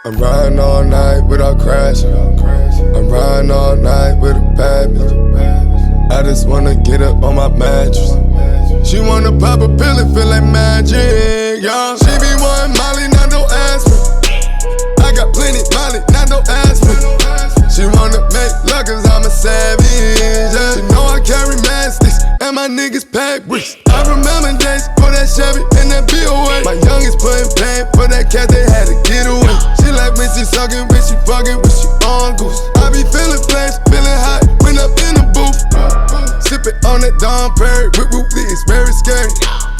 I'm riding all night without crashing. I'm riding all night with a bad bitch. I just wanna get up on my mattress. She wanna pop a pill and feel like magic, yeah. She be wanting Molly, not no aspirin. I got plenty Molly, not no aspirin. She wanna make love cause I'm a savage, yeah. She know I carry mastics and my niggas pack bricks. I remember days for that Chevy and that BOA. My youngest putting pain for that cat, they had to get away. She like when she sucking, when she fucking, when she on goose. I be feeling flames, feeling hot when I'm in the booth. Sippin' on that Dom Perry, with Wooply, it's very scary.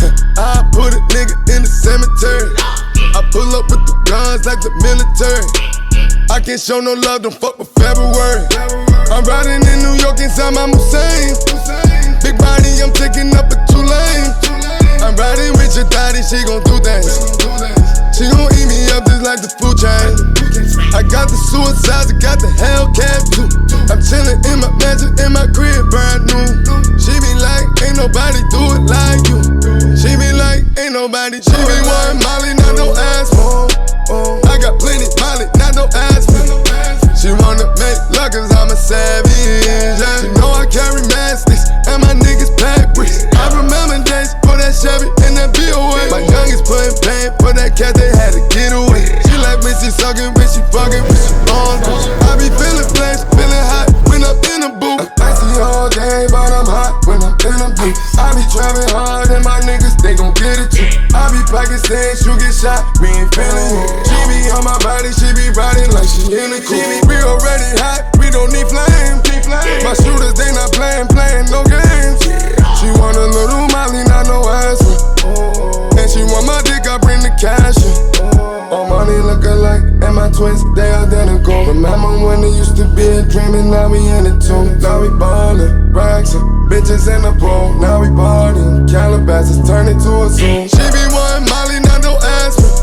I put a nigga in the cemetery. I pull up with the guns like the military. I can't show no love, don't fuck with February. I'm riding in New York inside my Hussein. Big body, I'm taking up a 2 lane. I'm riding with your daddy, she gon' do things. She gon' eat me up just like the food chain. I got the suicides, I got the Hellcat too. I'm chillin' in my mansion, in my crib, brand new. She be like, ain't nobody do it like you. She be like, ain't nobody. She be wanting Molly, not no aspirin. I got plenty Molly, not no aspirin. She wanna make love cause I'm a savage, yeah. She know I carry mastics and my niggas pack bricks. I remember days for that Chevy and that BOA. My youngest putting pain for that cat, they had to get away. She like when she sucking, when she fucking, when she on goose. I be feeling flames, feeling hot when I'm in the booth. I'm icy all day, but I'm hot when I'm in the booth. I be trapping hard and my niggas, they gon' get it too. I be packing sticks, you get shot, we ain't feeling it. She be on my body, she be riding like she in the cool. We already hot, we don't need flame. My shooters, they not playing no games. She want a little Molly, not no aspirin. And she want my dick, I bring the cash in. All money look alike, and my twins, they identical. Remember when it used to be a dream, and now we in it too. Now we ballin', racks and bitches in the pool. Now we ballin', Calabasas turn it to a zoo. She be wanting Molly, not no aspirin.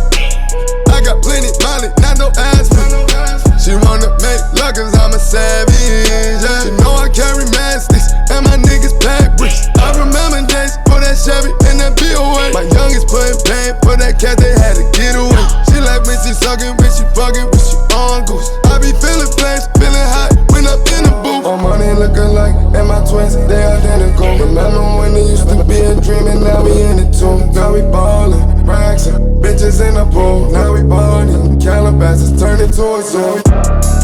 I got plenty Molly, not no aspirin. She wanna make love cause I'm a savage, yeah. She know I carry mastics and my niggas pack bricks. I remember days for that Chevy and that BOA. My youngest putting pain for that cat, they had to get away. She like when she sucking, when she fucking, when she on goose. I be feeling flames, feeling hot when I'm in the booth. All money look alike and my twins, they identical. Remember when it used to be a dream and now we in it too. Now we ballin', racks and bitches in the pool. Now we ballin', Calabasas turn it to a zoo.